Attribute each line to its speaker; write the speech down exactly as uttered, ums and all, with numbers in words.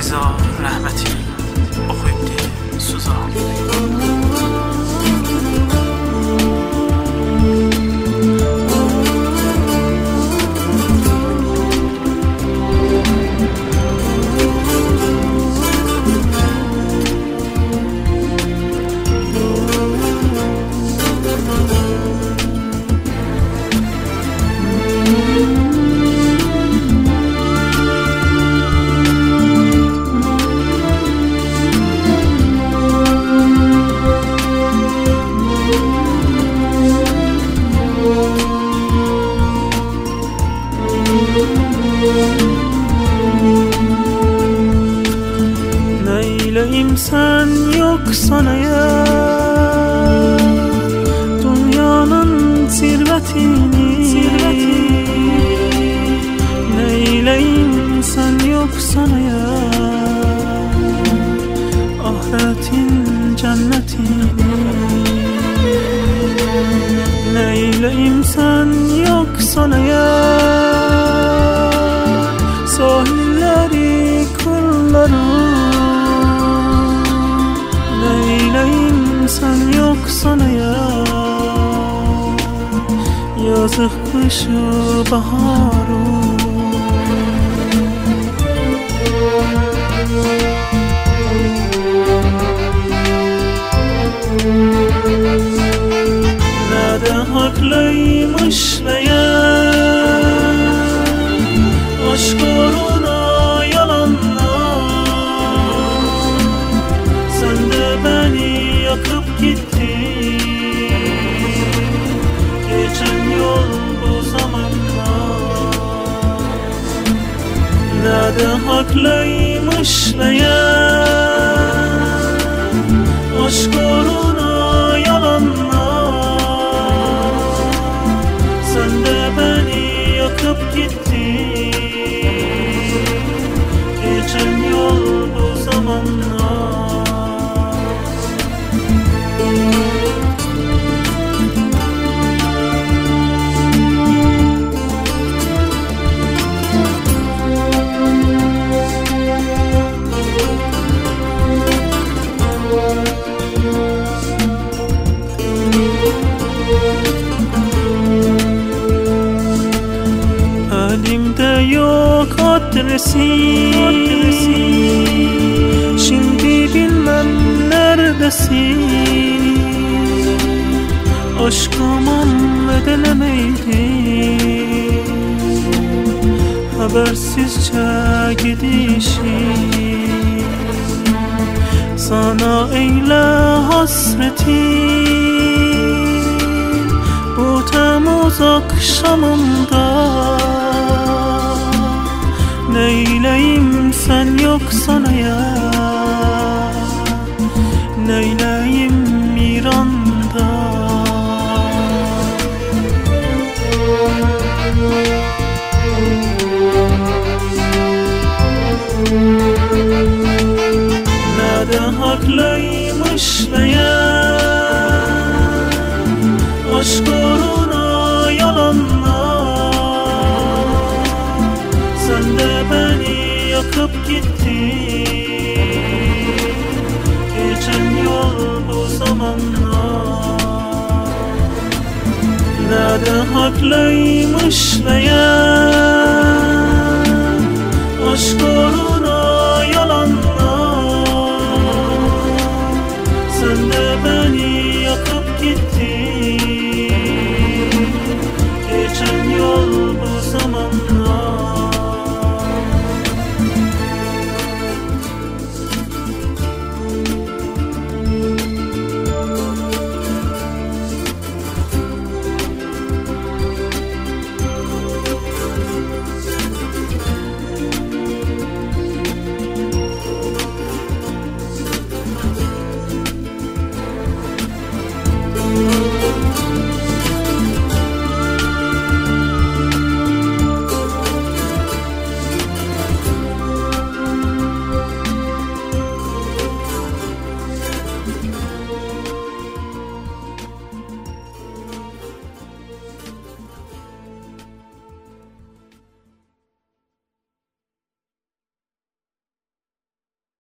Speaker 1: Əziza rəhməti oxuyubdi suza. Neyleyim sen yoksan eğer dünyanın zirvetini, zirvetini. Neyleyim sen yoksan eğer ahiretin cennetini. Neyleyim sen yoksan eğer sahilleri, kırları. Neyleyim sen yoksan eğer yazık kışı baharı. Nerede haklıymış meğer aşk uğruna yalanlar. Sen de beni yakıp gittin geçen yol bu zamanlar. Nerede haklıymış meğer aşk uğruna yalanlar. Sen de beni yakıp gittin geçen yol bu zamanlar. Elimde yok adresi, adresi. Şimdi bilmem neredesin. Aşkımın ödenemeydi habersizce gidişi. Sana eyle hasretim bu Temmuz akşamında. Neyleyim sen yoksan eğer, neyleyim İran'da. Nerede haklıymış meğer aşk uğruna yalanlar. Sen de beni yakıp gittin geçen yol bu zamanlar. Nerede haklıymış meğer